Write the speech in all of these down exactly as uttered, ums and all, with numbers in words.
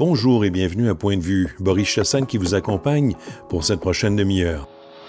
Bonjour et bienvenue à Point de vue. Boris Chassagne qui vous accompagne pour cette prochaine demi-heure.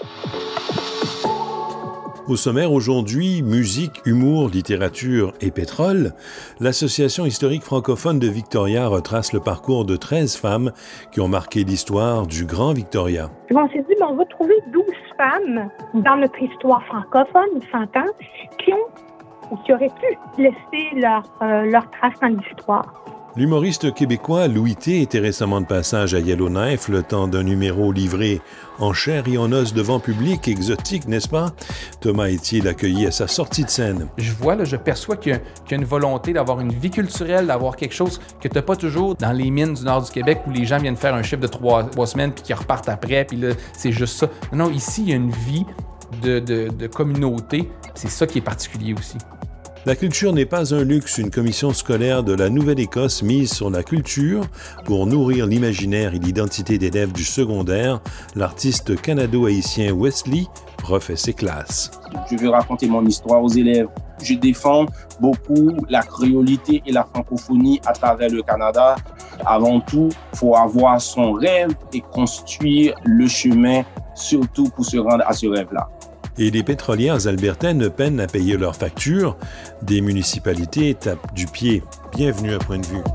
Au sommaire aujourd'hui, musique, humour, littérature et pétrole, l'Association historique francophone de Victoria retrace le parcours de treize femmes qui ont marqué l'histoire du Grand Victoria. On s'est dit, ben, on va trouver douze femmes dans notre histoire francophone, cent ans, qui ont ou qui auraient pu laisser leur, euh, leur trace dans l'histoire. L'humoriste québécois Louis T était récemment de passage à Yellowknife, le temps d'un numéro livré en chair et en os devant public, exotique, n'est-ce pas? Thomas Etier l'accueillit à sa sortie de scène. Je vois, là, je perçois qu'il y, a, qu'il y a une volonté d'avoir une vie culturelle, d'avoir quelque chose que tu n'as pas toujours dans les mines du nord du Québec où les gens viennent faire un chiffre de trois, trois semaines puis qu'ils repartent après, puis là, c'est juste ça. Non, ici, il y a une vie de, de, de communauté, c'est ça qui est particulier aussi. La culture n'est pas un luxe. Une commission scolaire de la Nouvelle-Écosse mise sur la culture pour nourrir l'imaginaire et l'identité d'élèves du secondaire. L'artiste canado-haïtien Wesley refait ses classes. Je veux raconter mon histoire aux élèves. Je défends beaucoup la créolité et la francophonie à travers le Canada. Avant tout, il faut avoir son rêve et construire le chemin, surtout pour se rendre à ce rêve-là. Et les pétrolières albertaines peinent à payer leurs factures. Des municipalités tapent du pied. Bienvenue à Point de vue.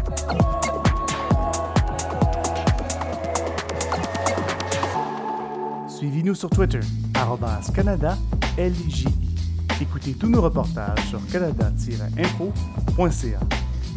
Suivez-nous sur Twitter, arobase Canada L J I. Écoutez tous nos reportages sur canada tiret info point c a.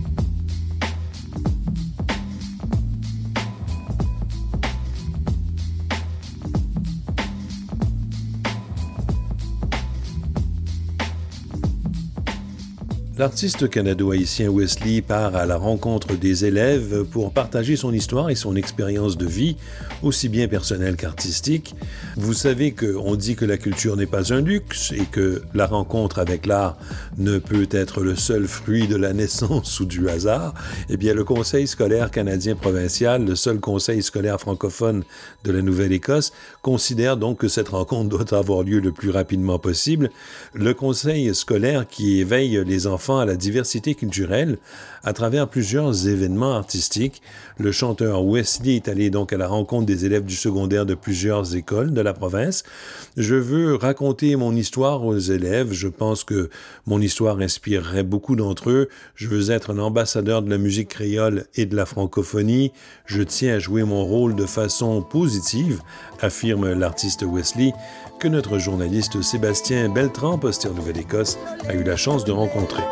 L'artiste canado-haïtien Wesley part à la rencontre des élèves pour partager son histoire et son expérience de vie, aussi bien personnelle qu'artistique. Vous savez qu'on dit que la culture n'est pas un luxe et que la rencontre avec l'art ne peut être le seul fruit de la naissance ou du hasard. Eh bien, le Conseil scolaire canadien provincial, le seul conseil scolaire francophone de la Nouvelle-Écosse, considère donc que cette rencontre doit avoir lieu le plus rapidement possible. Le Conseil scolaire qui éveille les enfants à la diversité culturelle à travers plusieurs événements artistiques. Le chanteur Wesley est allé donc à la rencontre des élèves du secondaire de plusieurs écoles de la province. Je veux raconter mon histoire aux élèves. Je pense que mon histoire inspirerait beaucoup d'entre eux. Je veux être un ambassadeur de la musique créole et de la francophonie. Je tiens à jouer mon rôle de façon positive, affirme l'artiste Wesley, que notre journaliste Sébastien Beltran, posté en Nouvelle-Écosse, a eu la chance de rencontrer.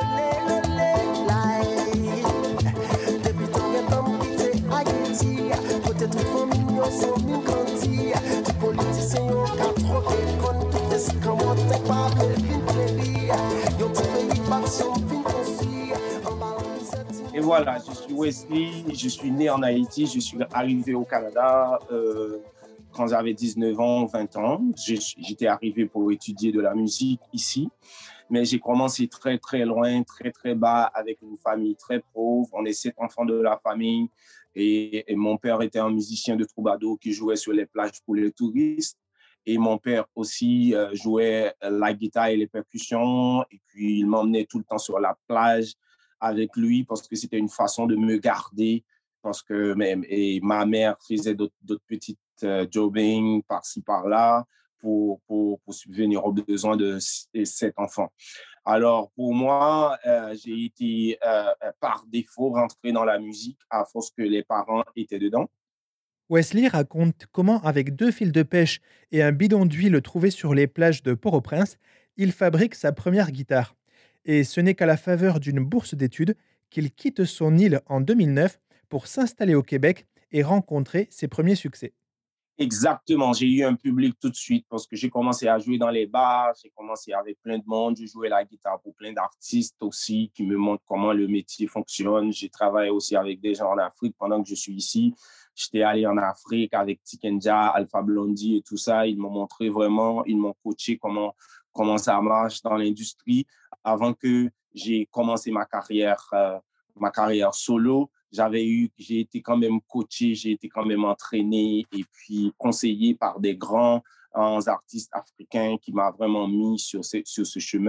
Et voilà, je suis Wesley, je suis né en Haïti, je suis arrivé au Canada euh, quand j'avais dix-neuf ans, vingt ans. J'étais arrivé pour étudier de la musique ici, mais j'ai commencé très, très loin, très, très bas, avec une famille très pauvre. On est sept enfants de la famille et, et mon père était un musicien de troubadour qui jouait sur les plages pour les touristes. Et mon père aussi euh, jouait la guitare et les percussions. Et puis, il m'emmenait tout le temps sur la plage avec lui parce que c'était une façon de me garder. Parce que même, et ma mère faisait d'autres, d'autres petites euh, jobbing par-ci, par-là pour, pour, pour subvenir aux besoins de cet enfant. Alors, pour moi, euh, j'ai été euh, par défaut rentré dans la musique à force que les parents étaient dedans. Wesley raconte comment, avec deux fils de pêche et un bidon d'huile trouvé sur les plages de Port-au-Prince, il fabrique sa première guitare. Et ce n'est qu'à la faveur d'une bourse d'études qu'il quitte son île en deux mille neuf pour s'installer au Québec et rencontrer ses premiers succès. Exactement, j'ai eu un public tout de suite parce que j'ai commencé à jouer dans les bars, j'ai commencé avec plein de monde, je jouais la guitare pour plein d'artistes aussi qui me montrent comment le métier fonctionne. J'ai travaillé aussi avec des gens en Afrique pendant que je suis ici. J'étais allé en Afrique avec Tikenja, Alpha Blondie et tout ça. Ils m'ont montré vraiment, ils m'ont coaché comment, comment ça marche dans l'industrie avant que j'ai commencé ma carrière, euh, ma carrière solo. J'avais eu, j'ai été quand même coaché, j'ai été quand même entraîné et puis conseillé par des grands euh, artistes africains qui m'ont vraiment mis sur ce, sur ce chemin.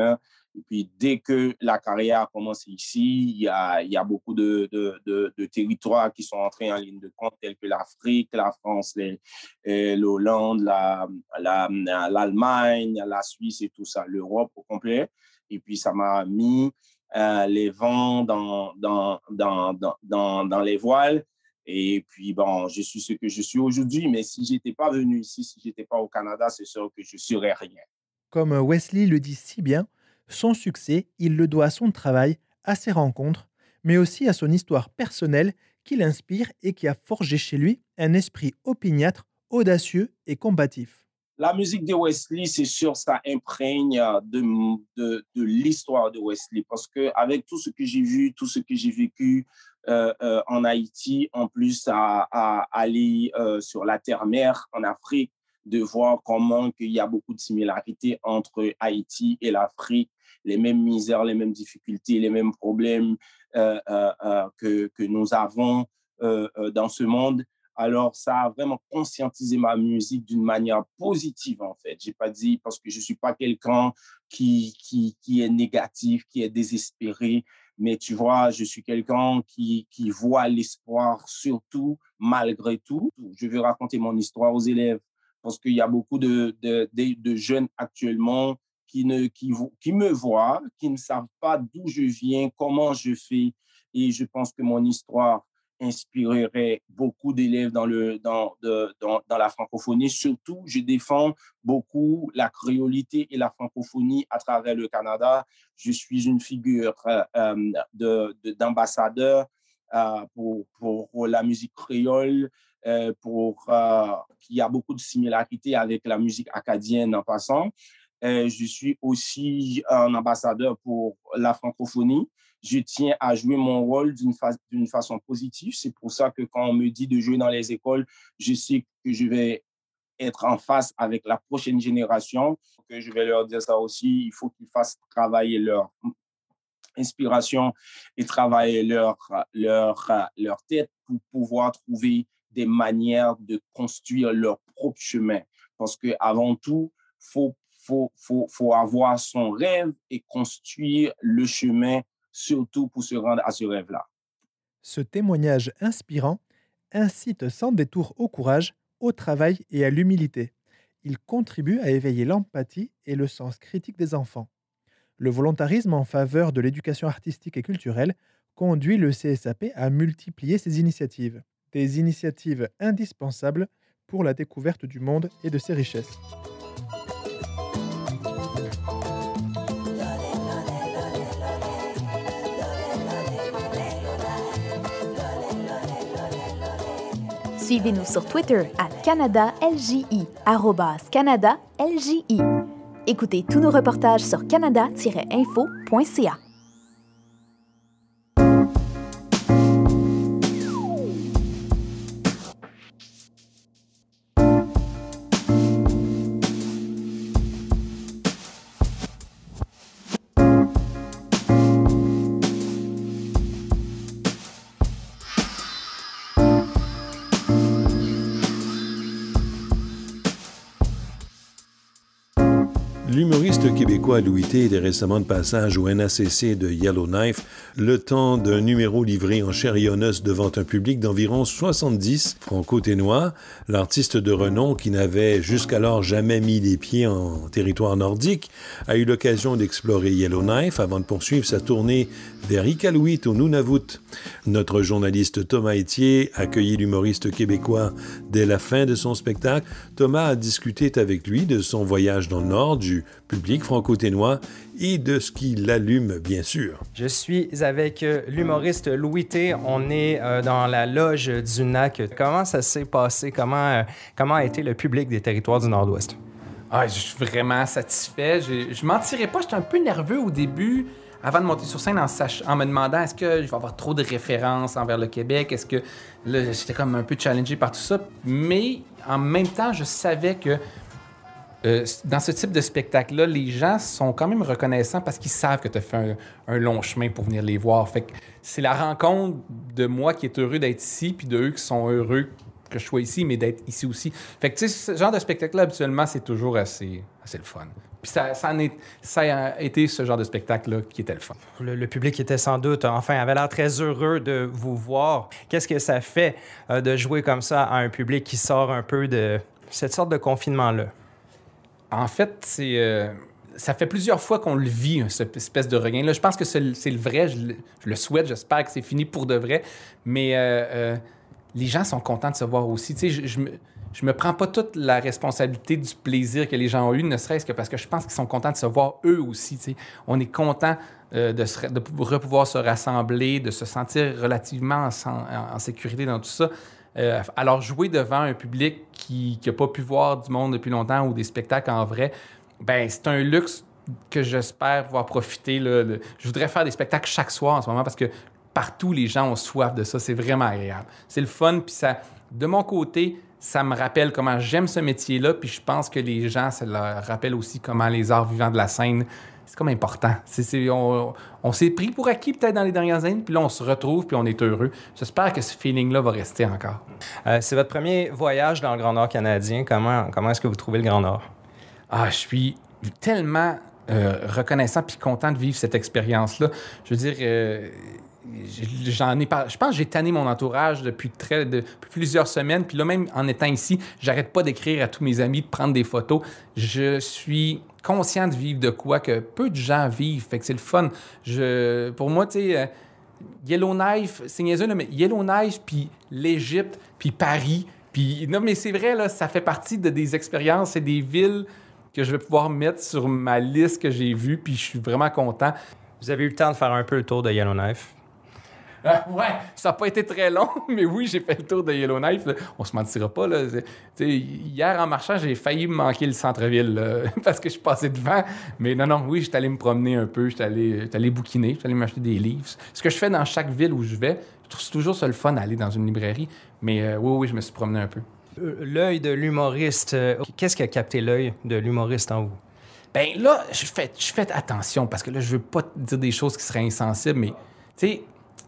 Et puis, dès que la carrière a commencé ici, il y a, il y a beaucoup de, de, de, de territoires qui sont entrés en ligne de compte, tels que l'Afrique, la France, les, l'Hollande, la, la, l'Allemagne, la Suisse et tout ça, l'Europe au complet. Et puis, ça m'a mis euh, les vents dans, dans, dans, dans, dans, dans les voiles. Et puis, bon, je suis ce que je suis aujourd'hui. Mais si je n'étais pas venu ici, si je n'étais pas au Canada, c'est sûr que je ne serais rien. Comme Wesley le dit si bien, son succès, il le doit à son travail, à ses rencontres, mais aussi à son histoire personnelle qui l'inspire et qui a forgé chez lui un esprit opiniâtre, audacieux et combatif. La musique de Wesley, c'est sûr, ça imprègne de, de, de l'histoire de Wesley parce qu'avec tout ce que j'ai vu, tout ce que j'ai vécu euh, euh, en Haïti, en plus à, à aller euh, sur la terre-mer en Afrique, de voir comment il y a beaucoup de similarités entre Haïti et l'Afrique, les mêmes misères, les mêmes difficultés, les mêmes problèmes euh, euh, euh, que, que nous avons euh, euh, dans ce monde. Alors, ça a vraiment conscientisé ma musique d'une manière positive, en fait. Je n'ai pas dit parce que je ne suis pas quelqu'un qui, qui, qui est négatif, qui est désespéré, mais tu vois, je suis quelqu'un qui, qui voit l'espoir, surtout malgré tout. Je vais raconter mon histoire aux élèves parce qu'il y a beaucoup de, de, de, de jeunes actuellement qui, ne, qui, qui me voient, qui ne savent pas d'où je viens, comment je fais. Et je pense que mon histoire inspirerait beaucoup d'élèves dans, le, dans, de, dans, dans la francophonie. Surtout, je défends beaucoup la créolité et la francophonie à travers le Canada. Je suis une figure euh, de, de, d'ambassadeur euh, pour, pour la musique créole, euh, pour, euh, qui a beaucoup de similarités avec la musique acadienne en passant. Euh, je suis aussi un ambassadeur pour la francophonie. Je tiens à jouer mon rôle d'une, fa- d'une façon positive. C'est pour ça que quand on me dit de jouer dans les écoles, je sais que je vais être en face avec la prochaine génération, que je vais leur dire ça aussi. Il faut qu'ils fassent travailler leur inspiration et travailler leur, leur, leur tête pour pouvoir trouver des manières de construire leur propre chemin. Parce qu'avant tout, il faut, faut, faut, faut avoir son rêve et construire le chemin, surtout pour se rendre à ce rêve-là. Ce témoignage inspirant incite sans détour au courage, au travail et à l'humilité. Il contribue à éveiller l'empathie et le sens critique des enfants. Le volontarisme en faveur de l'éducation artistique et culturelle conduit le C S A P à multiplier ses initiatives. Des initiatives indispensables pour la découverte du monde et de ses richesses. Suivez-nous sur Twitter à Canada L J I, arrobas Canada L J I. Écoutez tous nos reportages sur canada tiret info point c a. L'humoriste québécois Louis T était récemment de passage au N A C C de Yellowknife, le temps d'un numéro livré en chair et en os devant un public d'environ soixante-dix franco-ténois. L'artiste de renom, qui n'avait jusqu'alors jamais mis les pieds en territoire nordique, a eu l'occasion d'explorer Yellowknife avant de poursuivre sa tournée vers Iqaluit au Nunavut. Notre journaliste Thomas Etier a accueilli l'humoriste québécois dès la fin de son spectacle. Thomas a discuté avec lui de son voyage dans le Nord, du public franco-ténois et de ce qui l'allume, bien sûr. Je suis avec euh, l'humoriste Louis T. On est euh, dans la loge du N A C. Comment ça s'est passé? Comment, euh, comment a été le public des territoires du Nord-Ouest? Ah, je suis vraiment satisfait. Je, je mentirais pas, j'étais un peu nerveux au début, avant de monter sur scène, en, sach- en me demandant est-ce que je vais avoir trop de références envers le Québec? Est-ce que là, j'étais comme un peu challengé par tout ça? Mais en même temps, je savais que Euh, dans ce type de spectacle-là, les gens sont quand même reconnaissants parce qu'ils savent que tu as fait un, un long chemin pour venir les voir. Fait que c'est la rencontre de moi qui est heureux d'être ici, puis de eux qui sont heureux que je sois ici, mais d'être ici aussi. Fait que, tu sais, ce genre de spectacle-là, habituellement, c'est toujours assez, assez le fun. Puis ça, ça, en est, ça a été ce genre de spectacle-là qui était le fun. Le, le public était sans doute, enfin, avait l'air très heureux de vous voir. Qu'est-ce que ça fait euh, de jouer comme ça à un public qui sort un peu de cette sorte de confinement-là? En fait, c'est... Euh, ça fait plusieurs fois qu'on le vit, cette espèce de regain-là. Je pense que c'est, c'est le vrai, je le, je le souhaite, j'espère que c'est fini pour de vrai. Mais euh, euh, les gens sont contents de se voir aussi. Tu sais, je, je me... Je me prends pas toute la responsabilité du plaisir que les gens ont eu, ne serait-ce que parce que je pense qu'ils sont contents de se voir eux aussi. T'sais. On est content euh, de, se, de pouvoir se rassembler, de se sentir relativement en, en, en sécurité dans tout ça. Euh, alors, jouer devant un public qui n'a pas pu voir du monde depuis longtemps ou des spectacles en vrai, ben c'est un luxe que j'espère pouvoir profiter. Là, le... Je voudrais faire des spectacles chaque soir en ce moment parce que partout, les gens ont soif de ça. C'est vraiment agréable. C'est le fun, puis ça, de mon côté, ça me rappelle comment j'aime ce métier-là, puis je pense que les gens, ça leur rappelle aussi comment les arts vivants de la scène, c'est comme important. C'est, c'est, on, on s'est pris pour acquis peut-être dans les dernières années, puis là, on se retrouve, puis on est heureux. J'espère que ce feeling-là va rester encore. Euh, c'est votre premier voyage dans le Grand Nord canadien. Comment, comment est-ce que vous trouvez le Grand Nord? Ah, je suis tellement euh, reconnaissant puis content de vivre cette expérience-là. Je veux dire... Euh, J'en ai par... Je pense que j'ai tanné mon entourage depuis, très... depuis plusieurs semaines. Puis là, même en étant ici, j'arrête pas d'écrire à tous mes amis, de prendre des photos. Je suis conscient de vivre de quoi que peu de gens vivent. Fait que c'est le fun. Je... Pour moi, tu sais, euh, Yellowknife, c'est niaiseux, là, mais Yellowknife, puis l'Égypte, puis Paris, puis... Non, mais c'est vrai, là, ça fait partie de des expériences et des villes que je vais pouvoir mettre sur ma liste que j'ai vue, puis je suis vraiment content. Vous avez eu le temps de faire un peu le tour de Yellowknife? Euh, ouais, ça n'a pas été très long, mais oui, j'ai fait le tour de Yellowknife. Là. On se mentira pas. Là. Hier, en marchant, j'ai failli me manquer le centre-ville là, parce que je suis passé devant. Mais non, non, oui, j'étais allé me promener un peu, j'étais allé, j'étais allé bouquiner, j'étais allé m'acheter des livres. Ce que je fais dans chaque ville où je vais, je trouve toujours ça le fun d'aller dans une librairie. Mais euh, oui, oui, je me suis promené un peu. L'œil de l'humoriste, euh, qu'est-ce qui a capté l'œil de l'humoriste en vous? Ben là, je fais, je fais attention parce que là, je veux pas dire des choses qui seraient insensibles, mais tu sais,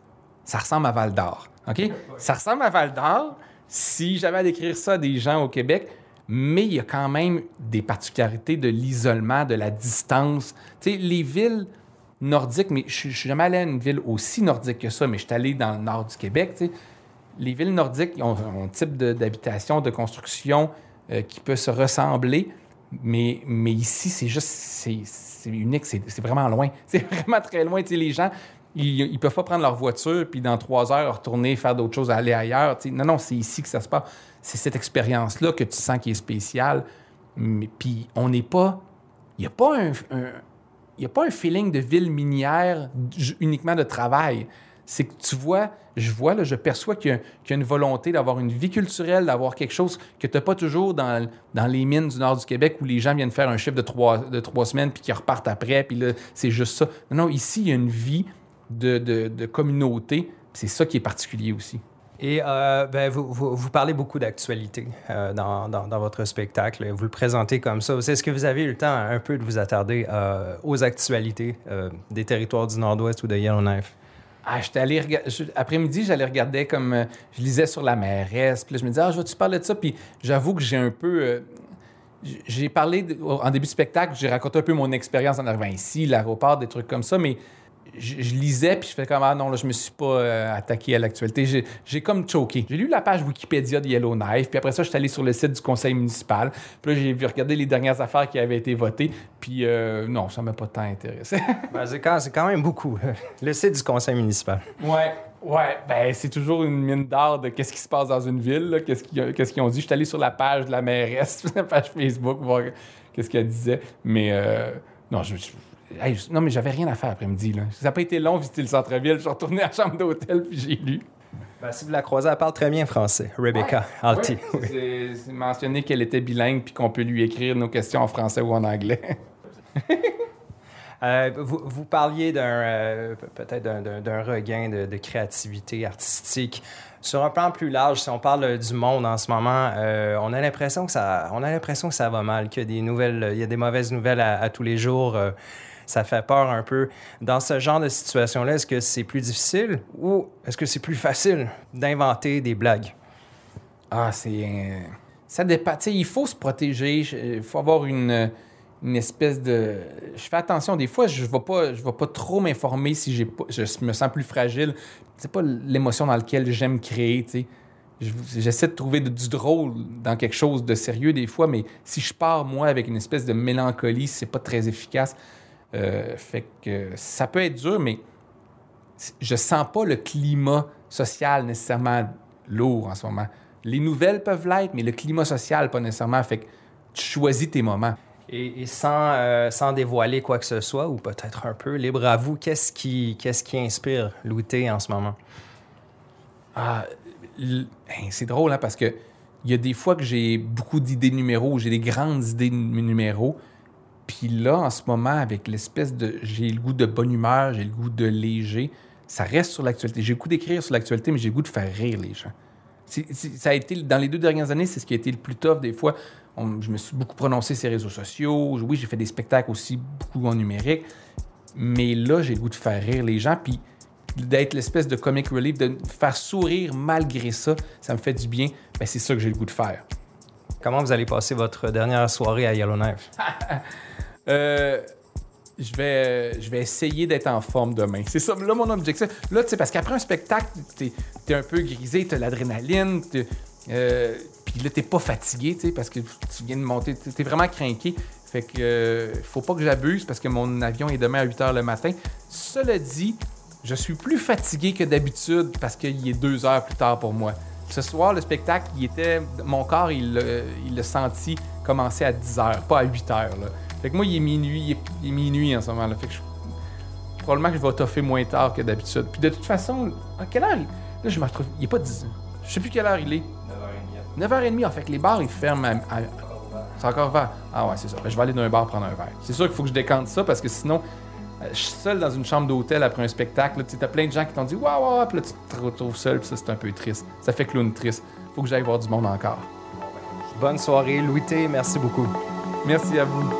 ça ressemble à Val-d'Or, OK? Ça ressemble à Val-d'Or si j'avais à décrire ça à des gens au Québec, mais il y a quand même des particularités de l'isolement, de la distance. Tu sais, les villes nordiques, mais je suis jamais allé à une ville aussi nordique que ça, mais je suis allé dans le nord du Québec, tu sais. Les villes nordiques ont, ont un type de, d'habitation, de construction euh, qui peut se ressembler, mais, mais ici, c'est juste, c'est, c'est unique, c'est, c'est vraiment loin. C'est vraiment très loin, tu sais, les gens... Ils ne peuvent pas prendre leur voiture puis dans trois heures retourner faire d'autres choses, aller ailleurs. T'sais. Non, non, c'est ici que ça se passe. C'est cette expérience-là que tu sens qui est spéciale. Mais puis on n'est pas... Il n'y a pas un, un... Il y a pas un feeling de ville minière uniquement de travail. C'est que tu vois, je vois, là, je perçois qu'il y a, qu'il y a une volonté d'avoir une vie culturelle, d'avoir quelque chose que tu n'as pas toujours dans, dans les mines du nord du Québec où les gens viennent faire un chiffre de trois, de trois semaines puis qu'ils repartent après, puis là, c'est juste ça. Non, non, ici, il y a une vie... De, de, de communauté. C'est ça qui est particulier aussi. Et euh, ben, vous, vous, vous parlez beaucoup d'actualité euh, dans, dans, dans votre spectacle. Vous le présentez comme ça. Est-ce que vous avez eu le temps un peu de vous attarder euh, aux actualités euh, des territoires du Nord-Ouest ou de Yellowknife? Ah, j'étais allé rega- je, après-midi, j'allais regarder comme... Euh, je lisais sur la mairesse. Puis là, je me disais, ah, je vais-tu parler de ça? Puis j'avoue que j'ai un peu... Euh, j'ai parlé, de, en début de spectacle, j'ai raconté un peu mon expérience en arrivant ici, l'aéroport, des trucs comme ça, mais... Je, je lisais, puis je fais comme, ah non, là, je me suis pas euh, attaqué à l'actualité. J'ai, j'ai comme choqué. J'ai lu la page Wikipédia de Yellowknife, puis après ça, je suis allé sur le site du conseil municipal. Puis là, j'ai vu regarder les dernières affaires qui avaient été votées, puis euh, non, ça m'a pas tant intéressé. Ben, c'est, quand, c'est quand même beaucoup. Le site du conseil municipal. Ouais, ouais. Ben, c'est toujours une mine d'or de qu'est-ce qui se passe dans une ville, là, qu'est-ce, qu'ils, qu'est-ce qu'ils ont dit. Je suis allé sur la page de la mairesse, la page Facebook, voir qu'est-ce qu'elle disait. Mais euh, non, je... je Hey, non, mais j'avais rien à faire après-midi. Là. Ça n'a pas été long visiter le centre-ville. Je suis retourné à la chambre d'hôtel puis j'ai lu. Ben, si vous la croisez, elle parle très bien français. Rebecca ouais, Alty. Ouais, oui. c'est, c'est mentionné qu'elle était bilingue puis qu'on peut lui écrire nos questions en français ou en anglais. euh, vous, vous parliez d'un, euh, peut-être d'un, d'un, d'un regain de, de créativité artistique. Sur un plan plus large, si on parle du monde en ce moment, euh, on a l'impression que ça, on a l'impression que ça va mal, qu'il y a des nouvelles, il y a des mauvaises nouvelles à, à tous les jours. Euh, ça fait peur un peu. Dans ce genre de situation-là, est-ce que c'est plus difficile ou est-ce que c'est plus facile d'inventer des blagues? Ah, c'est... un- Ça dépend. Tu sais, il faut se protéger. Il faut avoir une, une espèce de... Je fais attention. Des fois, je ne vais pas, je vais pas trop m'informer si j'ai pas... je me sens plus fragile. C'est pas l'émotion dans laquelle j'aime créer, tu sais. Je- J'essaie de trouver de- du drôle dans quelque chose de sérieux des fois, mais si je pars, moi, avec une espèce de mélancolie, c'est pas très efficace. Euh, fait que ça peut être dur, mais je sens pas le climat social nécessairement lourd en ce moment. Les nouvelles peuvent l'être, mais le climat social, pas nécessairement. Fait que tu choisis tes moments. Et, et sans, euh, sans dévoiler quoi que ce soit, ou peut-être un peu, libre à vous, qu'est-ce qui, qu'est-ce qui inspire Louis T en ce moment? Ah, l- hein, c'est drôle, hein, parce que il y a des fois que j'ai beaucoup d'idées de numéros, j'ai des grandes idées de numéros. Puis là, en ce moment, avec l'espèce de... J'ai le goût de bonne humeur, j'ai le goût de léger. Ça reste sur l'actualité. J'ai le goût d'écrire sur l'actualité, mais j'ai le goût de faire rire les gens. C'est- c'est- ça a été, dans les deux dernières années, c'est ce qui a été le plus tough. Des fois, on- je me suis beaucoup prononcé sur les réseaux sociaux. Oui, j'ai fait des spectacles aussi, beaucoup en numérique. Mais là, j'ai le goût de faire rire les gens. Puis d'être l'espèce de comic relief, de faire sourire malgré ça, ça me fait du bien. Ben, c'est ça que j'ai le goût de faire. Comment vous allez passer votre dernière soirée à Yellowknife? Euh, je vais, je vais essayer d'être en forme demain. C'est ça, là, mon objectif. Là, tu sais, parce qu'après un spectacle, t'es, t'es un peu grisé, t'as l'adrénaline, t'es, euh, puis là, t'es pas fatigué, tu sais, parce que tu viens de monter, t'es, t'es vraiment craqué. Fait que, euh, faut pas que j'abuse, parce que mon avion est demain à huit heures le matin. Cela dit, je suis plus fatigué que d'habitude, parce qu'il est deux heures plus tard pour moi. Ce soir, le spectacle, il était, mon corps, il l'a, il l'a senti commencer à dix heures, pas à huit heures, là. Fait que moi, il est minuit, il est, il est minuit en ce moment-là. Fait que je, probablement que je vais toffer moins tard que d'habitude. Puis de toute façon, à quelle heure il... Là, je me retrouve... Il est pas dix heures. Je sais plus quelle heure il est. neuf heures trente. neuf heures trente, en fait que les bars, ils ferment à... à- C'est encore vert. Ah ouais, c'est ça. Ben, je vais aller dans un bar prendre un verre. C'est sûr qu'il faut que je décante ça parce que sinon, euh, je suis seul dans une chambre d'hôtel après un spectacle. Là, tu sais, t'as plein de gens qui t'ont dit « Waouh, waouh, waouh! » Puis là, tu te retrouves seul, puis ça, c'est un peu triste. Ça fait clown triste. Faut que j'aille voir du monde encore. Bonne soirée, Louis T. Merci beaucoup. Merci à vous.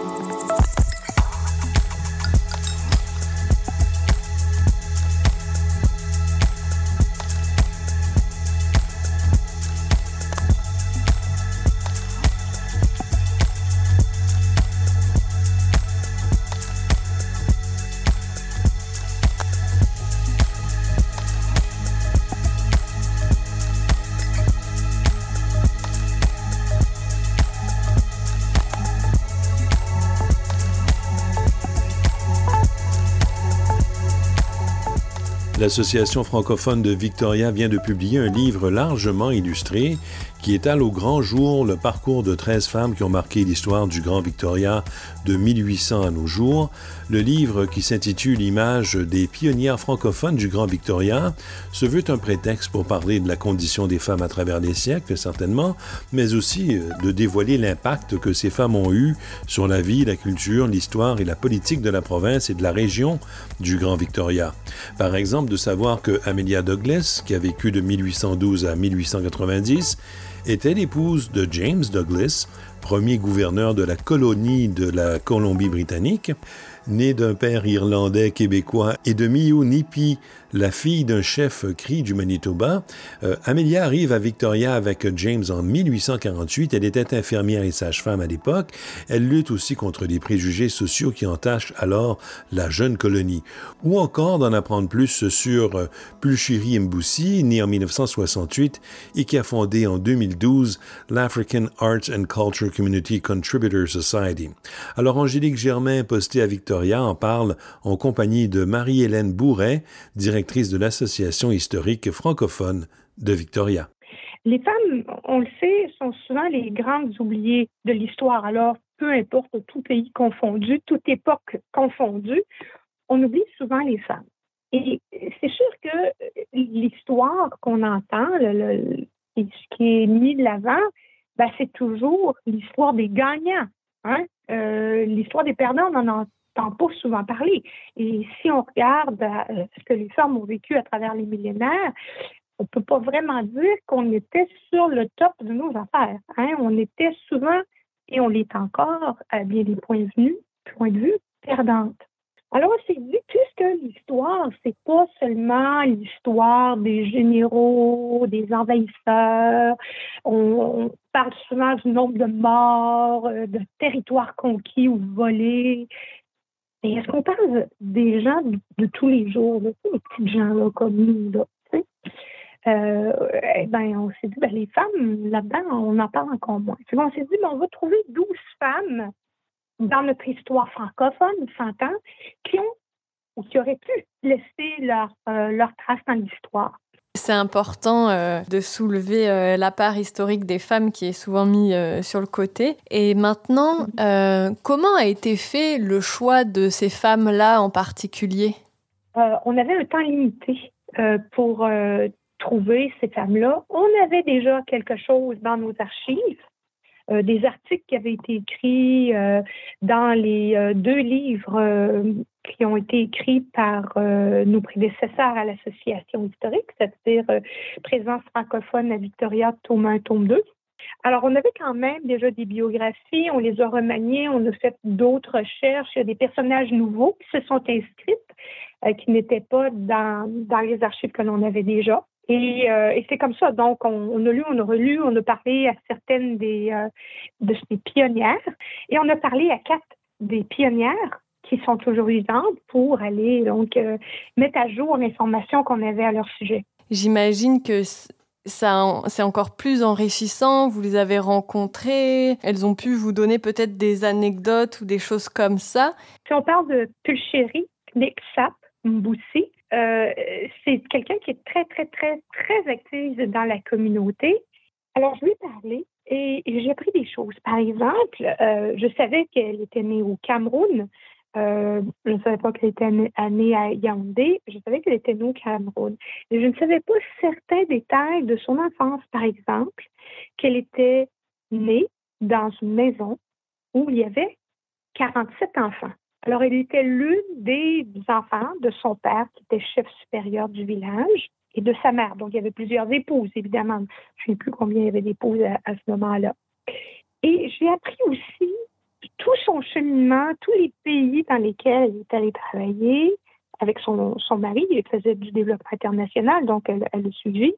L'Association francophone de Victoria vient de publier un livre largement illustré qui étale au grand jour le parcours de treize femmes qui ont marqué l'histoire du Grand Victoria de mille huit cents à nos jours. Le livre, qui s'intitule « Images des pionnières francophones du Grand Victoria », se veut un prétexte pour parler de la condition des femmes à travers les siècles, certainement, mais aussi de dévoiler l'impact que ces femmes ont eu sur la vie, la culture, l'histoire et la politique de la province et de la région du Grand Victoria. Par exemple, de savoir que Amelia Douglas, qui a vécu de mille huit cent douze à mille huit cent quatre-vingt-dix, était l'épouse de James Douglas, premier gouverneur de la colonie de la Colombie-Britannique. Née d'un père irlandais québécois et de Miou Nipi, la fille d'un chef cri du Manitoba, euh, Amelia arrive à Victoria avec James en mille huit cent quarante-huit. Elle était infirmière et sage-femme à l'époque. Elle lutte aussi contre les préjugés sociaux qui entachent alors la jeune colonie. Ou encore d'en apprendre plus sur euh, Pulchiri Mboussi, né en mille neuf cent soixante-huit et qui a fondé en deux mille douze l'African Arts and Culture Community Contributor Society. Alors Angélique Germain, postée à Victoria, en parle en compagnie de Marie-Hélène Bourret, directrice de l'Association historique francophone de Victoria. Les femmes, on le sait, sont souvent les grandes oubliées de l'histoire. Alors, peu importe, tout pays confondu, toute époque confondue, on oublie souvent les femmes. Et c'est sûr que l'histoire qu'on entend, le, le, ce qui est mis de l'avant, ben, c'est toujours l'histoire des gagnants. Hein? Euh, l'histoire des perdants, on en entend pas souvent parler. Et si on regarde euh, ce que les femmes ont vécu à travers les millénaires, on peut pas vraiment dire qu'on était sur le top de nos affaires. Hein? On était souvent, et on l'est encore, à bien des points de vue, points de vue perdantes. Alors, on s'est dit, puisque l'histoire, c'est pas seulement l'histoire des généraux, des envahisseurs, on, on parle souvent du nombre de morts, euh, de territoires conquis ou volés. Et est-ce qu'on parle des gens de, de tous les jours, là, les petits gens là, comme nous, là, tu sais? Euh, eh ben, on s'est dit, ben, les femmes, là-dedans, on en parle encore moins. Puis on s'est dit, ben, on va trouver douze femmes dans notre histoire francophone, cent ans, qui ont ou qui auraient pu laisser leur, euh, leur trace dans l'histoire. C'est important euh, de soulever euh, la part historique des femmes qui est souvent mise euh, sur le côté. Et maintenant, euh, comment a été fait le choix de ces femmes-là en particulier? Euh, on avait un temps limité euh, pour euh, trouver ces femmes-là. On avait déjà quelque chose dans nos archives. Euh, des articles qui avaient été écrits euh, dans les euh, deux livres euh, qui ont été écrits par euh, nos prédécesseurs à l'association historique, c'est-à-dire euh, Présence francophone à Victoria, tome un, tome deux. Alors, on avait quand même déjà des biographies, on les a remaniées, on a fait d'autres recherches. Il y a des personnages nouveaux qui se sont inscrits, euh, qui n'étaient pas dans, dans les archives que l'on avait déjà. Et, euh, et c'est comme ça. Donc, on, on a lu, on a relu, on a parlé à certaines des, euh, de ces pionnières et on a parlé à quatre des pionnières qui sont toujours vivantes pour aller donc euh, mettre à jour l'information qu'on avait à leur sujet. J'imagine que ça, c'est encore plus enrichissant. Vous les avez rencontrées, elles ont pu vous donner peut-être des anecdotes ou des choses comme ça. Si on parle de Pulchéry, Nixap, Mboussi, Euh, c'est quelqu'un qui est très, très, très, très active dans la communauté. Alors, je lui ai parlé et, et j'ai appris des choses. Par exemple, euh, je savais qu'elle était née au Cameroun. Euh, je ne savais pas qu'elle était née à Yaoundé. Je savais qu'elle était née au Cameroun. Mais je ne savais pas certains détails de son enfance. Par exemple, qu'elle était née dans une maison où il y avait quarante-sept enfants. Alors, elle était l'une des enfants de son père, qui était chef supérieur du village, et de sa mère. Donc, il y avait plusieurs épouses, évidemment. Je ne sais plus combien il y avait d'épouses à, à ce moment-là. Et j'ai appris aussi tout son cheminement, tous les pays dans lesquels elle est allée travailler avec son, son mari. Elle faisait du développement international, donc elle, elle le suivit,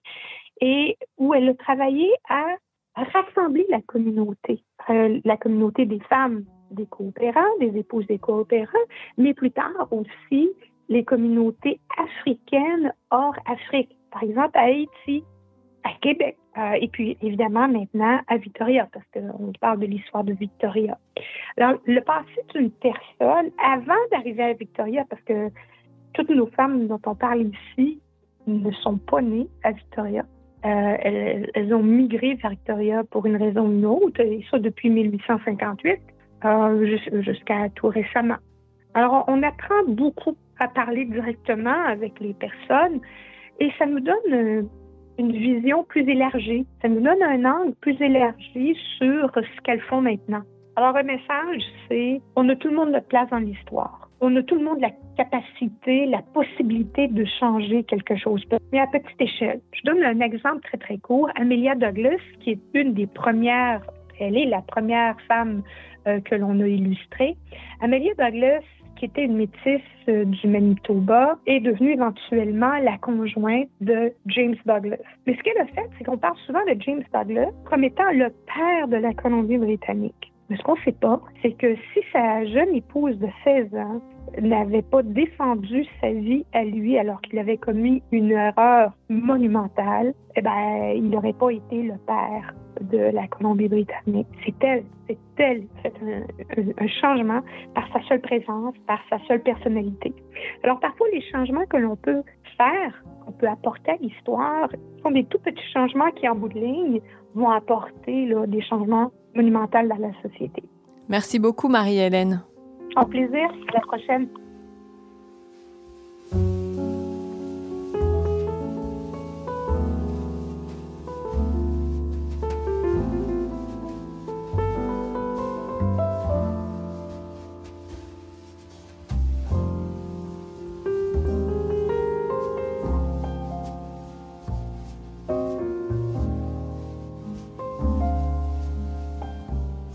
et où elle a travaillé à rassembler la communauté, euh, la communauté des femmes des coopérants, des épouses des coopérants, mais plus tard aussi les communautés africaines hors Afrique. Par exemple, à Haïti, à Québec, euh, et puis évidemment maintenant à Victoria, parce qu'on parle de l'histoire de Victoria. Alors, le passé d'une personne, avant d'arriver à Victoria, parce que toutes nos femmes dont on parle ici ne sont pas nées à Victoria. Euh, elles, elles ont migré vers Victoria pour une raison ou une autre, et ça depuis mille huit cent cinquante-huit. Euh, jusqu'à tout récemment. Alors, on apprend beaucoup à parler directement avec les personnes et ça nous donne une vision plus élargie. Ça nous donne un angle plus élargi sur ce qu'elles font maintenant. Alors, un message, c'est on a tout le monde notre place dans l'histoire. On a tout le monde la capacité, la possibilité de changer quelque chose, mais à petite échelle. Je donne un exemple très, très court. Amelia Douglas, qui est une des premières, elle est la première femme Euh, que l'on a illustré. Amelia Douglas, qui était une métisse euh, du Manitoba, est devenue éventuellement la conjointe de James Douglas. Mais ce qu'elle a fait, c'est qu'on parle souvent de James Douglas comme étant le père de la Colombie-Britannique. Mais ce qu'on ne sait pas, c'est que si sa jeune épouse de seize ans n'avait pas défendu sa vie à lui alors qu'il avait commis une erreur monumentale, eh ben, il n'aurait pas été le père de la Colombie-Britannique. C'est elle, c'est elle qui a fait un, un, un changement par sa seule présence, par sa seule personnalité. Alors parfois, les changements que l'on peut faire, qu'on peut apporter à l'histoire, sont des tout petits changements qui, en bout de ligne, vont apporter là, des changements monumentaux dans la société. Merci beaucoup, Marie-Hélène. Au plaisir. À la prochaine.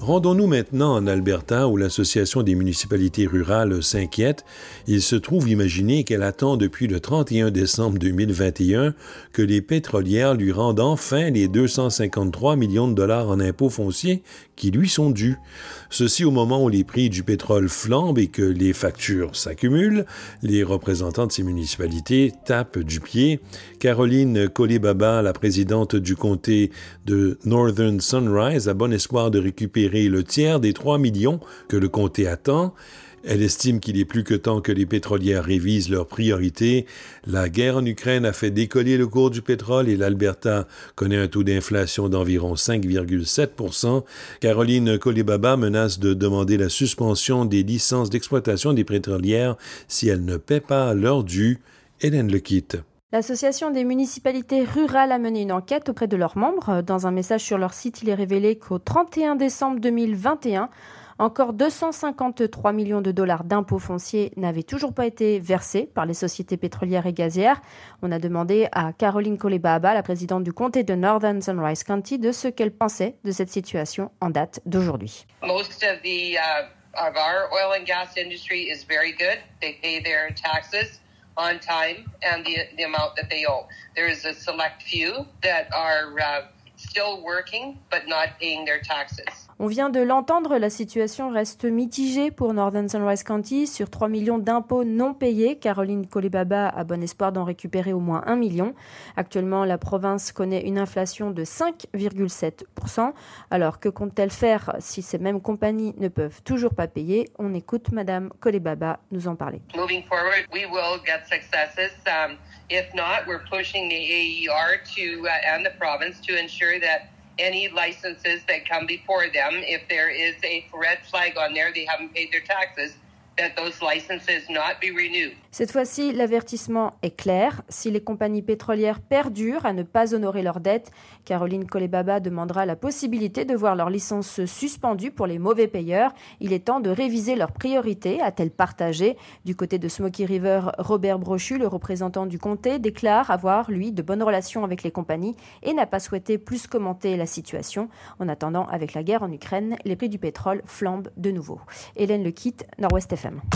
Rendons-nous maintenant en Alberta où l'Association des municipalités rurales s'inquiète. Il se trouve imaginer qu'elle attend depuis le trente et un décembre deux mille vingt et un que les pétrolières lui rendent enfin les deux cent cinquante-trois millions de dollars en impôts fonciers qui lui sont dus. Ceci au moment où les prix du pétrole flambent et que les factures s'accumulent. Les représentants de ces municipalités tapent du pied. Caroline Collet-Baba, la présidente du comté de Northern Sunrise, a bon espoir de récupérer le tiers des trois millions que le comté attend. Elle estime qu'il est plus que temps que les pétrolières révisent leurs priorités. La guerre en Ukraine a fait décoller le cours du pétrole et l'Alberta connaît un taux d'inflation d'environ cinq virgule sept pour cent. Caroline Collet-Baba menace de demander la suspension des licences d'exploitation des pétrolières si elles ne paient pas leur dû. Hélène Lequitte. L'Association des municipalités rurales a mené une enquête auprès de leurs membres. Dans un message sur leur site, il est révélé qu'au trente et un décembre deux mille vingt et un, encore deux cent cinquante-trois millions de dollars d'impôts fonciers n'avaient toujours pas été versés par les sociétés pétrolières et gazières. On a demandé à Caroline Collet-Baba, la présidente du comté de Northern Sunrise County, de ce qu'elle pensait de cette situation en date d'aujourd'hui. Most of the uh, of our oil and gas industry is very good. They pay their taxes on time and the the amount that they owe. There is a select few that are uh, still working but not paying their taxes. On vient de l'entendre, la situation reste mitigée pour Northern Sunrise County. Sur trois millions d'impôts non payés, Caroline Collet-Baba a bon espoir d'en récupérer au moins un million. Actuellement, la province connaît une inflation de cinq virgule sept pour cent. Alors, que compte-t-elle faire si ces mêmes compagnies ne peuvent toujours pas payer? On écoute Madame Collet-Baba nous en parler. Moving forward, we will get successes. Um, if not, we're pushing the A E R to uh, and the province to ensure that any licenses that come before them, if there is a red flag on there, they haven't paid their taxes, that those licenses not be renewed. Cette fois-ci, l'avertissement est clair. Si les compagnies pétrolières perdurent à ne pas honorer leurs dettes, Caroline Collet-Baba demandera la possibilité de voir leur licence suspendue pour les mauvais payeurs. Il est temps de réviser leurs priorités, a-t-elle partagé. Du côté de Smoky River, Robert Brochu, le représentant du comté, déclare avoir, lui, de bonnes relations avec les compagnies et n'a pas souhaité plus commenter la situation. En attendant, avec la guerre en Ukraine, les prix du pétrole flambent de nouveau. Hélène Lequitte, Nord-Ouest F M.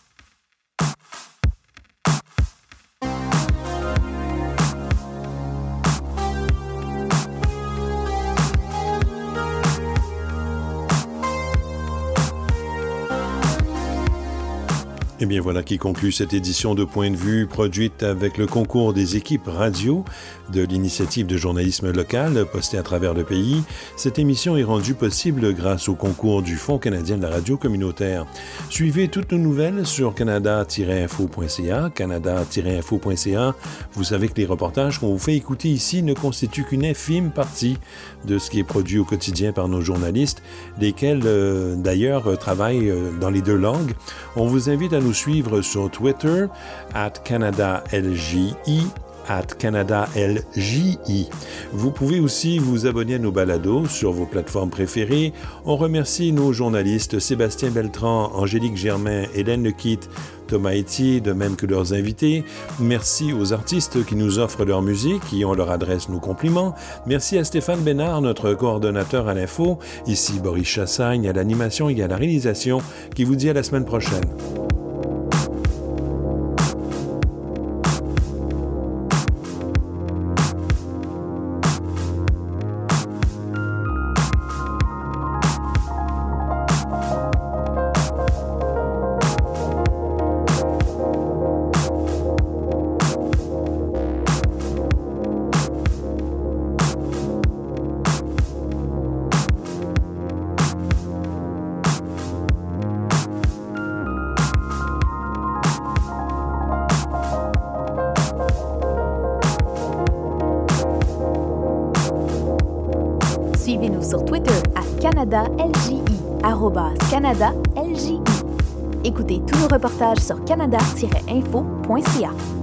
Eh bien voilà qui conclut cette édition de Point de vue produite avec le concours des équipes radio de l'initiative de journalisme local postée à travers le pays. Cette émission est rendue possible grâce au concours du Fonds canadien de la radio communautaire. Suivez toutes nos nouvelles sur canada tiret info point c a, canada tiret info point c a. Vous savez que les reportages qu'on vous fait écouter ici ne constituent qu'une infime partie de ce qui est produit au quotidien par nos journalistes, lesquels euh, d'ailleurs travaillent euh, dans les deux langues. On vous invite à nous suivre sur Twitter, at Canada L J I, at Canada L J I. Vous pouvez aussi vous abonner à nos balados sur vos plateformes préférées. On remercie nos journalistes Sébastien Beltran, Angélique Germain, Hélène Lequitte, Thomas Etier, de même que leurs invités. Merci aux artistes qui nous offrent leur musique et on leur adresse nos compliments. Merci à Stéphane Bénard, notre coordonnateur à l'info. Ici Boris Chassagne à l'animation et à la réalisation qui vous dit à la semaine prochaine. Suivez-nous sur Twitter à Canada L J I, arrobas Canada L J I. Écoutez tous nos reportages sur canada tiret info point c a.